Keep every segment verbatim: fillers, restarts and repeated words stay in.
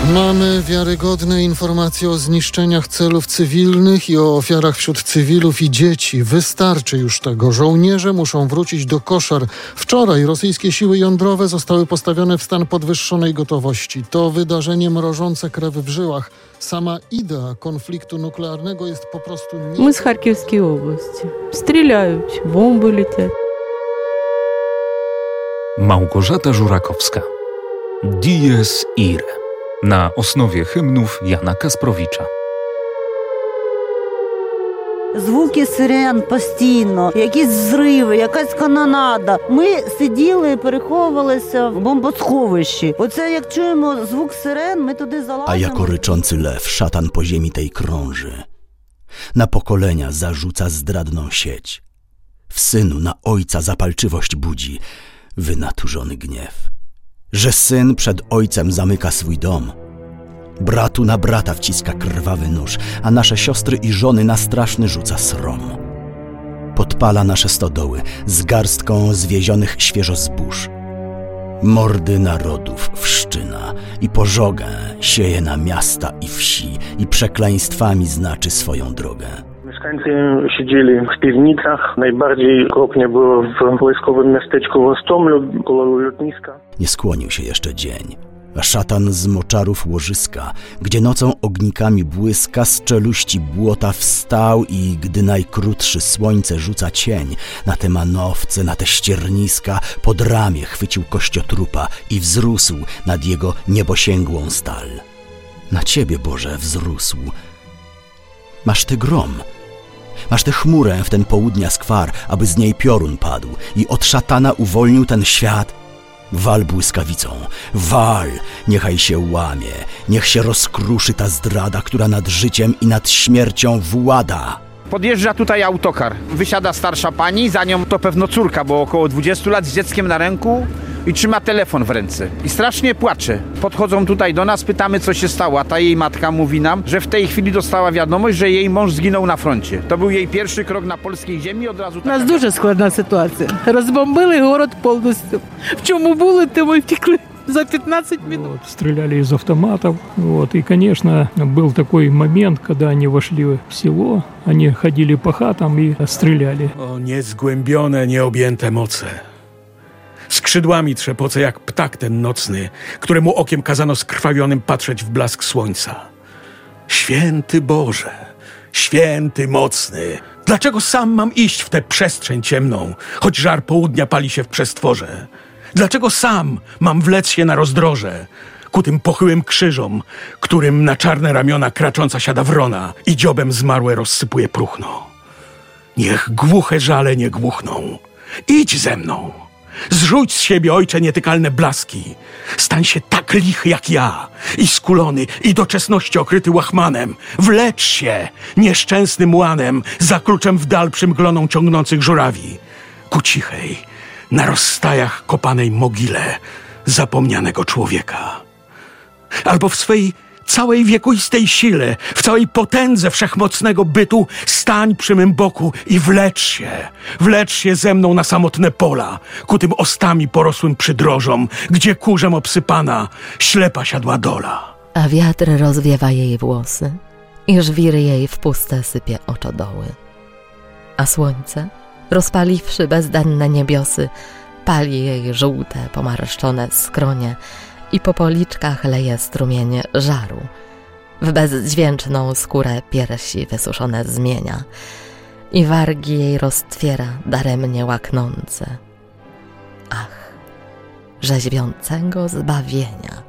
Mamy wiarygodne informacje o zniszczeniach celów cywilnych i o ofiarach wśród cywilów i dzieci. Wystarczy już tego. Żołnierze muszą wrócić do koszar. Wczoraj rosyjskie siły jądrowe zostały postawione w stan podwyższonej gotowości. To wydarzenie mrożące krew w żyłach. Sama idea konfliktu nuklearnego jest po prostu nie... My z Charkowskiej oblasti. Strzelają, bomby lecią. Małgorzata Żurakowska. Dies Irae. Na osnowie hymnów Jana Kasprowicza. Звуки сирен постійно, якісь зриви, якась канонада. Ми сиділи і переховувалися в бомбосховищі. Оце як чуємо звук сирен, ми туди залазимо. A jako ryczący lew szatan po ziemi tej krąży. Na pokolenia zarzuca zdradną sieć. W synu na ojca zapalczywość budzi wynaturzony gniew. Że syn przed ojcem zamyka swój dom. Bratu na brata wciska krwawy nóż, a nasze siostry i żony na straszny rzuca srom. Podpala nasze stodoły z garstką zwiezionych świeżo zbóż. Mordy narodów wszczyna i pożogę sieje na miasta i wsi i przekleństwami znaczy swoją drogę. Mieszkańcy siedzieli w piwnicach. Najbardziej okropnie było w wojskowym miasteczku Łostomlu, koło lotniska. Nie skłonił się jeszcze dzień, a szatan z moczarów łożyska, gdzie nocą ognikami błyska, z czeluści błota wstał i gdy najkrótszy słońce rzuca cień na te manowce, na te ścierniska, pod ramię chwycił kościotrupa i wzrósł nad jego niebosięgłą stal. Na ciebie, Boże, wzrósł. Masz ty grom. Masz tę chmurę w ten południa skwar, aby z niej piorun padł i od szatana uwolnił ten świat. Wal błyskawicą, wal, niechaj się łamie, niech się rozkruszy ta zdrada, która nad życiem i nad śmiercią włada. Podjeżdża tutaj autokar, wysiada starsza pani, za nią to pewno córka, bo około dwudziestu lat z dzieckiem na ręku i trzyma telefon w ręce i strasznie płacze. Podchodzą tutaj do nas, pytamy, co się stało, a ta jej matka mówi nam, że w tej chwili dostała wiadomość, że jej mąż zginął na froncie. To był jej pierwszy krok na polskiej ziemi, od razu... У нас дуже складна ситуація. Розбомбили город повністю. В чому були, то ми втекли за пятнадцать минут. Вот, стреляли из автоматов. Вот, и, конечно, был такой момент, когда они вошли в село, они ходили по хатам и стреляли. O niezgłębione, nieobjęte moce. Skrzydłami trzepoce jak ptak ten nocny, któremu okiem kazano skrwawionym patrzeć w blask słońca. Święty Boże, święty mocny, dlaczego sam mam iść w tę przestrzeń ciemną, choć żar południa pali się w przestworze? Dlaczego sam mam wlec się na rozdroże, ku tym pochyłym krzyżom, którym na czarne ramiona kracząca siada wrona i dziobem zmarłe rozsypuje próchno? Niech głuche żale nie głuchną. Idź ze mną. Zrzuć z siebie, ojcze, nietykalne blaski. Stań się tak lichy jak ja, i skulony, i do czesności okryty łachmanem. Wlecz się nieszczęsnym łanem za kluczem w dal przymgloną ciągnących żurawi, ku cichej, na rozstajach kopanej mogile zapomnianego człowieka. Albo w swej całej wiekuistej sile, w całej potędze wszechmocnego bytu stań przy mym boku i wlecz się, wlecz się ze mną na samotne pola, ku tym ostami porosłym przydrożom, gdzie kurzem obsypana ślepa siadła dola. A wiatr rozwiewa jej włosy i żwir jej w puste sypie oczodoły. A słońce, rozpaliwszy bezdenne niebiosy, pali jej żółte, pomarszczone skronie i po policzkach leje strumienie żaru. W bezdźwięczną skórę piersi wysuszone zmienia i wargi jej roztwiera daremnie łaknące. Ach, rzeźbiącego zbawienia!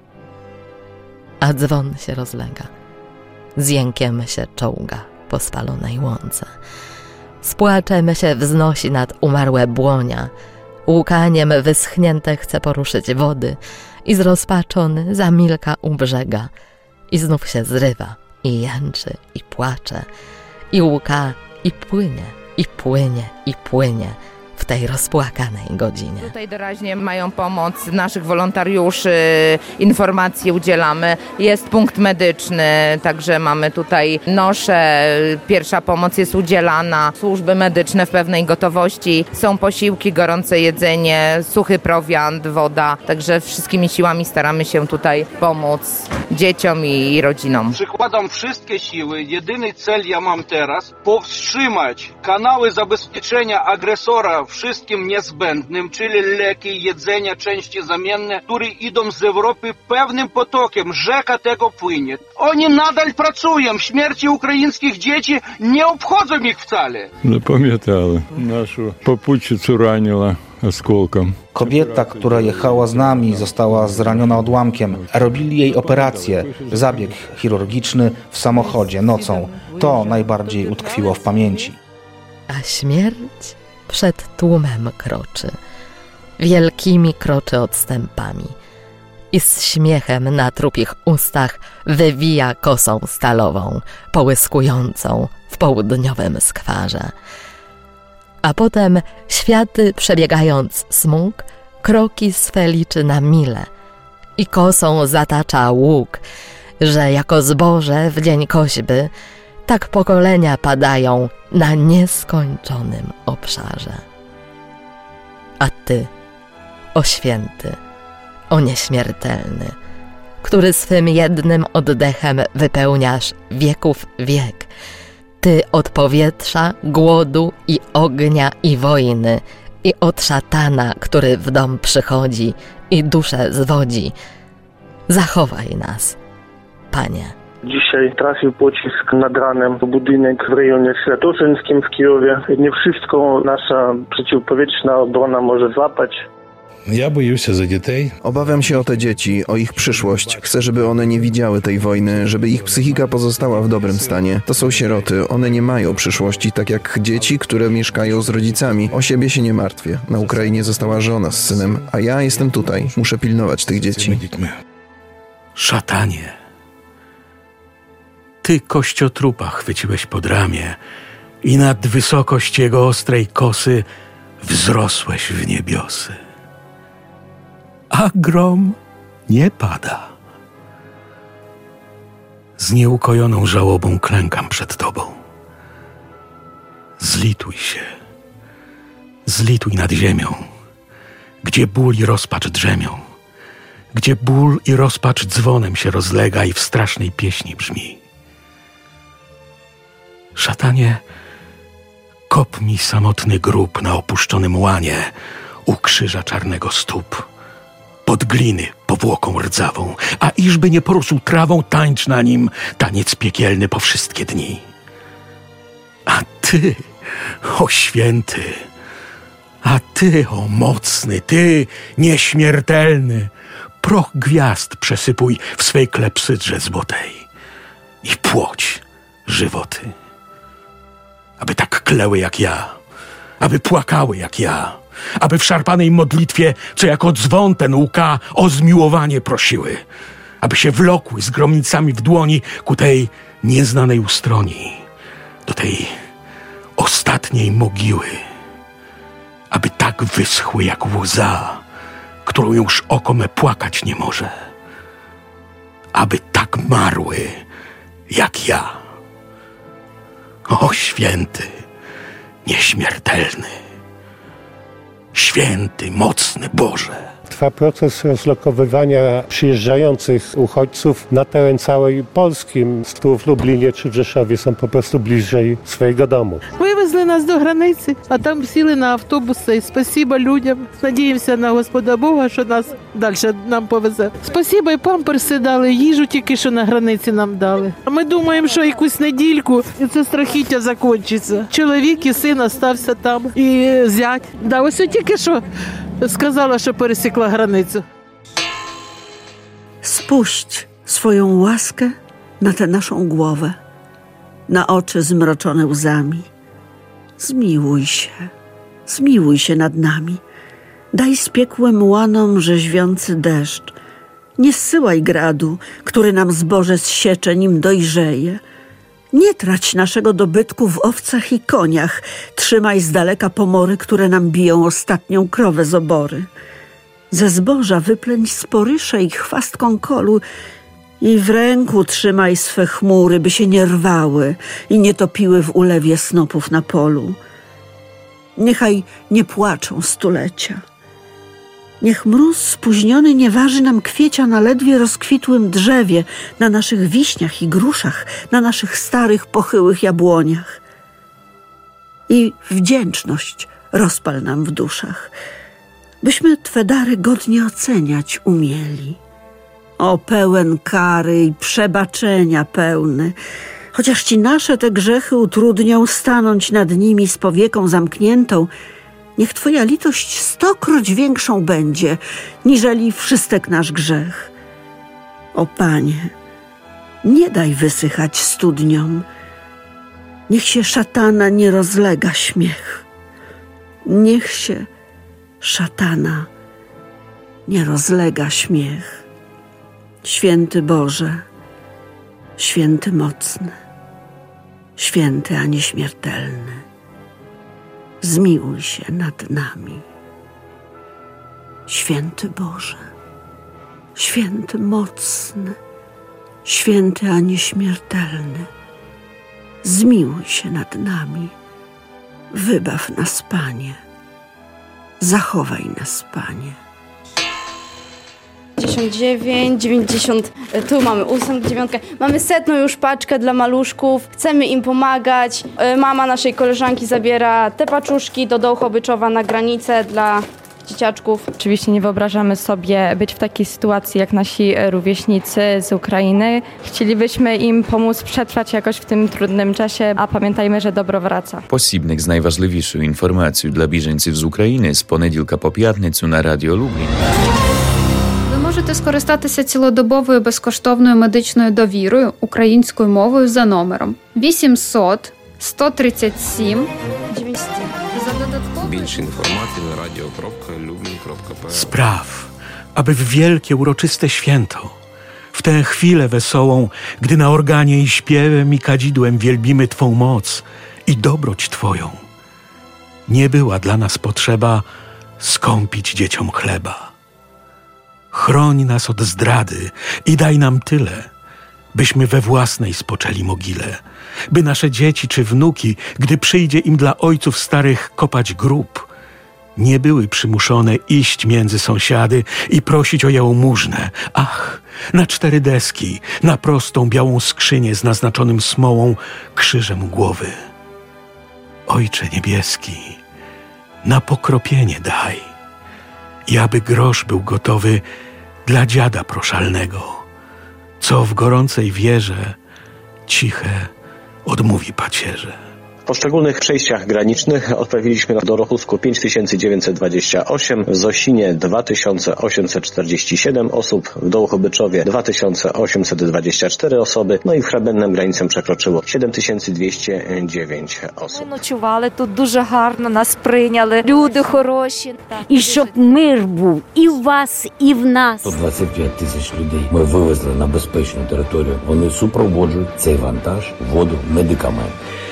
A dzwon się rozlega, z jękiem się czołga po spalonej łące. Z płaczem się wznosi nad umarłe błonia, łkaniem wyschnięte chce poruszyć wody i zrozpaczony zamilka u brzega i znów się zrywa i jęczy i płacze i łka i płynie i płynie i płynie w tej rozpłakanej godzinie. Tutaj doraźnie mają pomoc naszych wolontariuszy, informacji udzielamy. Jest punkt medyczny, także mamy tutaj nosze, pierwsza pomoc jest udzielana, służby medyczne w pewnej gotowości, są posiłki, gorące jedzenie, suchy prowiant, woda, także wszystkimi siłami staramy się tutaj pomóc dzieciom i rodzinom. Przykładam wszystkie siły, jedyny cel ja mam teraz, powstrzymać kanały zabezpieczenia agresora wszystkim niezbędnym, czyli leki, jedzenie, części zamienne, które idą z Europy pewnym potokiem, rzeka tego płynie. Oni nadal pracują, śmierci ukraińskich dzieci nie obchodzą ich wcale. Zapamiętali, naszą poputчицу ранила осколком. Kobieta, która jechała z nami, została zraniona odłamkiem. Robili jej operację, zabieg chirurgiczny w samochodzie nocą. To najbardziej utkwiło w pamięci. A śmierć przed tłumem kroczy, wielkimi kroczy odstępami i z śmiechem na trupich ustach wywija kosą stalową, połyskującą w południowym skwarze. A potem światy przebiegając smug, kroki swe liczy na mile i kosą zatacza łuk, że jako zboże w dzień koźby tak pokolenia padają na nieskończonym obszarze. A Ty, o święty, o nieśmiertelny, który swym jednym oddechem wypełniasz wieków wiek, Ty od powietrza, głodu i ognia i wojny i od szatana, który w dom przychodzi i duszę zwodzi, zachowaj nas, Panie. Dzisiaj trafił pocisk nad ranem w budynek w rejonie Świętoszyńskim w Kijowie. Nie wszystko nasza przeciwpowietrzna obrona może złapać. Ja boję się za dzieci. Obawiam się o te dzieci, o ich przyszłość. Chcę, żeby one nie widziały tej wojny, żeby ich psychika pozostała w dobrym stanie. To są sieroty, one nie mają przyszłości, tak jak dzieci, które mieszkają z rodzicami. O siebie się nie martwię. Na Ukrainie została żona z synem, a ja jestem tutaj. Muszę pilnować tych dzieci. Szatanie, Ty kościotrupa chwyciłeś pod ramię i nad wysokość jego ostrej kosy wzrosłeś w niebiosy. A grom nie pada. Z nieukojoną żałobą klękam przed Tobą. Zlituj się, zlituj nad ziemią, gdzie ból i rozpacz drzemią, gdzie ból i rozpacz dzwonem się rozlega i w strasznej pieśni brzmi. Szatanie, kop mi samotny grób na opuszczonym łanie u krzyża czarnego stóp, pod gliny powłoką rdzawą, a iżby nie porósł trawą, tańcz na nim taniec piekielny po wszystkie dni. A Ty, o święty, a Ty, o mocny, Ty, nieśmiertelny, proch gwiazd przesypuj w swej klepsydrze złotej i płoć żywoty, aby tak kleły jak ja, aby płakały jak ja, aby w szarpanej modlitwie, co jako dzwon ten łka, o zmiłowanie prosiły, aby się wlokły z gromnicami w dłoni ku tej nieznanej ustroni, do tej ostatniej mogiły, aby tak wyschły jak łza, którą już oko me płakać nie może, aby tak marły jak ja. O święty, nieśmiertelny, święty, mocny Boże. Trwa proces rozlokowywania przyjeżdżających uchodźców na teren całej Polski. Tu w Lublinie czy w Rzeszowie są po prostu bliżej swojego domu. Вивезли нас до границі, а там сіли на автобуси. Спасибо людям. Надіємося на Господа Бога, що нас далі нам повезе. Спасибо, і памперси дали, їжу тільки що на границі нам дали. А ми думаємо, що якусь недільку і це страхіття закінчиться. Чоловік і син остався там, і зять. Да, ось тільки що сказала, що пересікла границю. Spuść swoją łaskę na tę naszą głowę, na oczy zmroczone łzami. Zmiłuj się, zmiłuj się nad nami. Daj spiekłym łanom rzeźwiący deszcz. Nie zsyłaj gradu, który nam zboże zsiecze, nim dojrzeje. Nie trać naszego dobytku w owcach i koniach. Trzymaj z daleka pomory, które nam biją ostatnią krowę z obory. Ze zboża wyplęć sporysze i chwast konkolu i w ręku trzymaj swe chmury, by się nie rwały i nie topiły w ulewie snopów na polu. Niechaj nie płaczą stulecia. Niech mróz spóźniony nie waży nam kwiecia na ledwie rozkwitłym drzewie, na naszych wiśniach i gruszach, na naszych starych, pochyłych jabłoniach. I wdzięczność rozpal nam w duszach, byśmy Twe dary godnie oceniać umieli. O, pełen kary i przebaczenia pełny, chociaż Ci nasze te grzechy utrudnią stanąć nad nimi z powieką zamkniętą, niech Twoja litość stokroć większą będzie, niżeli wszystek nasz grzech. O Panie, nie daj wysychać studniom, niech się szatana nie rozlega śmiech. Niech się szatana nie rozlega śmiech. Święty Boże, święty mocny, święty a nieśmiertelny, zmiłuj się nad nami. Święty Boże, święty mocny, święty a nieśmiertelny, zmiłuj się nad nami. Wybaw nas, Panie. Zachowaj nas, Panie. dziewięćdziesiąt dziewięć, dziewięćdziesiąt, tu mamy ósmą, dziewiątkę. Mamy setną już paczkę dla maluszków. Chcemy im pomagać. Mama naszej koleżanki zabiera te paczuszki do Dołchobyczowa na granicę dla dzieciaczków. Oczywiście nie wyobrażamy sobie być w takiej sytuacji jak nasi rówieśnicy z Ukrainy. Chcielibyśmy im pomóc przetrwać jakoś w tym trudnym czasie, a pamiętajmy, że dobro wraca. Посібник з найважливішою інформацією для біженців з України з понеділка по п'ятницю на Радіо Люблін. Ви можете скористатися цілодобовою безкоштовною медичною довірою українською мовою за номером вісімсот сто тридцять сім двісті. Більше інформації на радіо крапка люблін крапка пе ел. Spraw, aby w wielkie uroczyste święto, w tę chwilę wesołą, gdy na organie i śpiewem i kadzidłem wielbimy Twą moc i dobroć Twoją, nie była dla nas potrzeba skąpić dzieciom chleba. Chroń nas od zdrady i daj nam tyle, byśmy we własnej spoczęli mogile, by nasze dzieci czy wnuki, gdy przyjdzie im dla ojców starych kopać grób, nie były przymuszone iść między sąsiady i prosić o jałmużnę. Ach, na cztery deski, na prostą białą skrzynię z naznaczonym smołą krzyżem u głowy. Ojcze niebieski, na pokropienie daj, i aby grosz był gotowy dla dziada proszalnego, co w gorącej wierze ciche odmówi pacierze. W poszczególnych przejściach granicznych odprawiliśmy do Rochusku pięć tysięcy dziewięćset dwadzieścia osiem, w Zosinie dwa tysiące osiemset czterdzieści siedem osób, w Dołchobyczowie dwa tysiące osiemset dwadzieścia cztery osoby, no i w Hrabennem granicę przekroczyło siedem tysięcy dwieście dziewięć osób. Ми ночували тут, дуже гарно нас прийняли, люди хороші. І щоб мир був і в вас, і в нас. сто двадцять п'ять тисяч людей ми вивезли на безпечну територію. Вони супроводжують цей вантаж, воду, медикаменти.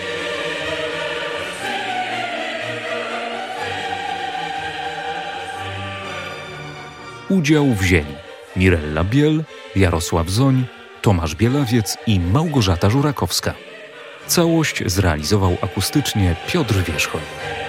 Udział wzięli Mirella Biel, Jarosław Zoń, Tomasz Bielawiec i Małgorzata Żurakowska. Całość zrealizował akustycznie Piotr Wierzchoń.